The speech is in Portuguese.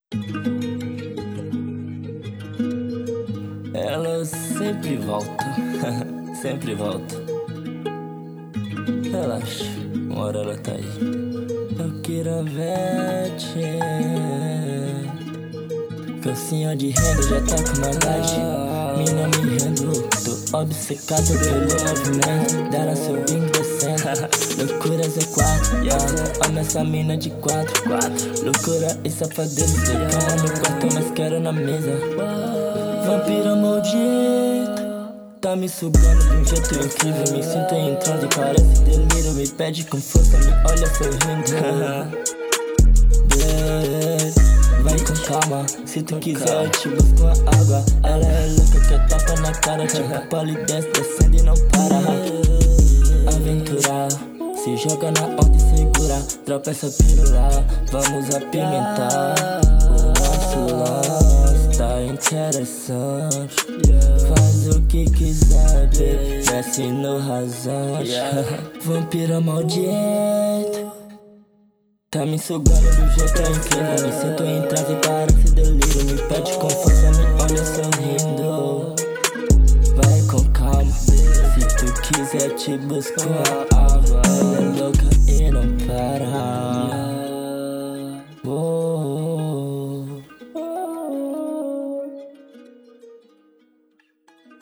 Ela sempre volta, sempre volta. Relaxa, uma hora ela tá aí. Eu quero vete. Calcinha de renda já tá com maldade. Mina me rendo, tô obcecado pelo movimento dela subindo e descendo. Loucuras é quatro, amo essa mina de quatro. Loucura e safadeza, cama no quarto, mas quero na mesa. Vampira maldita, tá me sugando de um jeito incrível. Me sinto em transe, parece delírio. Me pede com força, me olha sorrindo. Vai com calma, se tu quiser eu te busco uma água. Ela é louca, quer tapa na cara, tipo polidense, descendo e não para. Aventura, se joga na onda e segura. Dropa essa pirula, vamos apimentar. O nosso lance tá interessante. Faz o que quiser, baby, desce no rasante. Vampira maldita, tá me sugando do jeito incrível. Me sinto em transe e parece delírio. Me pede com força, me olha sorrindo. Vai com calma, se tu quiser te busco uma